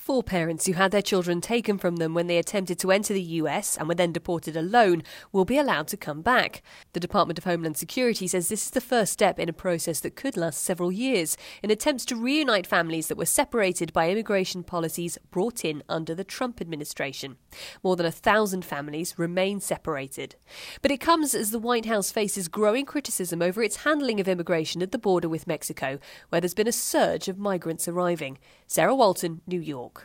4 parents who had their children taken from them when they attempted to enter the US and were then deported alone will be allowed to come back. The Department of Homeland Security says this is the first step in a process that could last several years in attempts to reunite families that were separated by immigration policies brought in under the Trump administration. More than 1,000 families remain separated. But it comes as the White House faces growing criticism over its handling of immigration at the border with Mexico, where there's been a surge of migrants arriving. Sarah Walton, New York.